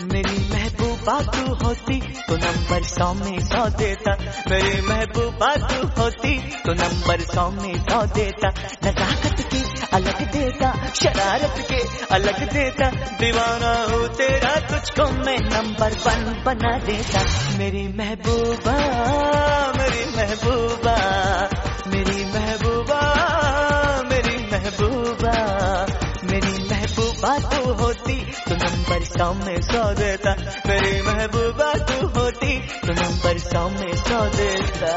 मेरी महबूबा तू होती तो नंबर 100 में 100 देता। मेरी महबूबा तू होती तो नंबर 100 में 100 देता। नजाकत के अलग देता, शरारत के अलग देता। दीवाना हूँ तेरा, तुझको मैं नंबर 1 बना देता। मेरी महबूबा, मेरी महबूबा, मेरी महबूबा, मेरी महबूबा, मेरी महबूबा तू होती तो नंबर 100 में 100 देता। मेरी महबूबा तू होती तो नंबर 100 में 100 देता।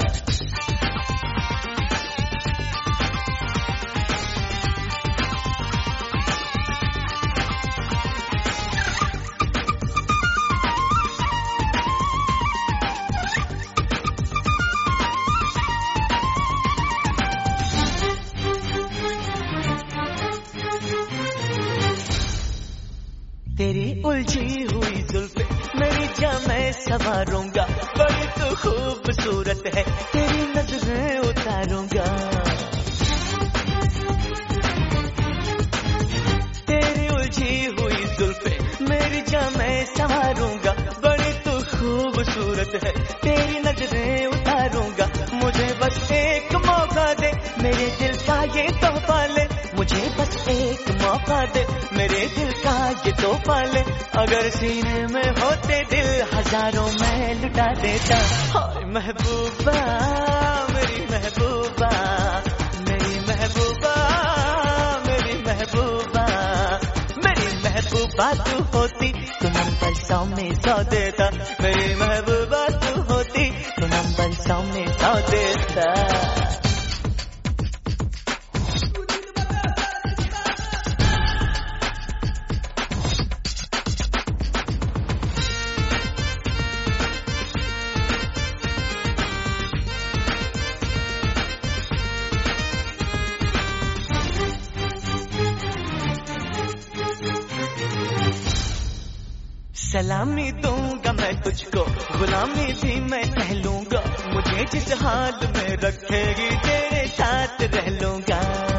तेरी उलझी हुई जुल्फे मेरी जान मैं संवारूंगा। बड़ी तो खूबसूरत है, तेरी नजरें उतारूंगा। तेरी उलझी हुई जुल्फे मेरी जान मैं संवारूंगा। बड़ी तो खूबसूरत है, तेरी नजरें उतारूंगा। मुझे बस एक मौका दे, मेरे दिल का ये तोहफा ले। मुझे बस एक मौका दे, मेरे दिल का ये तोहफा ले। अगर सीने में होते दिल हजारों में लुटा देता। हाय महबूबा, मेरी महबूबा, मेरी महबूबा, मेरी महबूबा, मेरी महबूबा तू होती तो नंबर 100 में 100 देता। मेरी महबूबा तू होती तो नंबर 100 में 100 देता। सलामी दूंगा मैं तुझको, गुलामी भी मैं सह लूंगा। मुझे जिस हाल में रखेगी तेरे साथ रह लूंगा।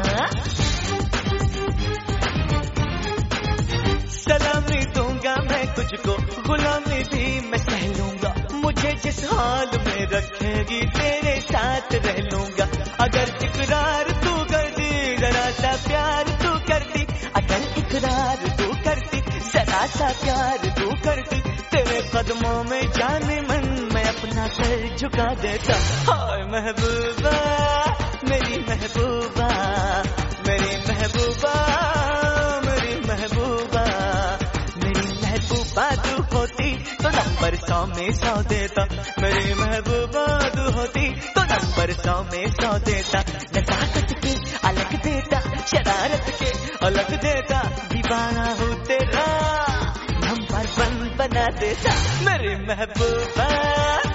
सलामी दूंगा मैं तुझको, गुलामी भी मैं सह लूंगा। मुझे जिस हाल में रखेगी तेरे साथ रह लूंगा। अगर इकरार तू कर दी, जरा सा प्यार तू करती। अगर इकरार तू करती, जरा सा प्यार तू करती। तेरे कदमों में जाने मन मैं अपना सर झुका देता। हाय महबूबा, मेरी महबूबा, मेरी महबूबा, मेरी महबूबा, मेरी महबूबा तू होती तो नंबर 100 में 100 देता। मेरी महबूबा तू होती तो नंबर 100 में 100 देता। नजाकत के अलग देता, शरारत के अलग देता। दीवाना हूँ तेरा, नंबर 1 बना देता। मेरी महबूबा।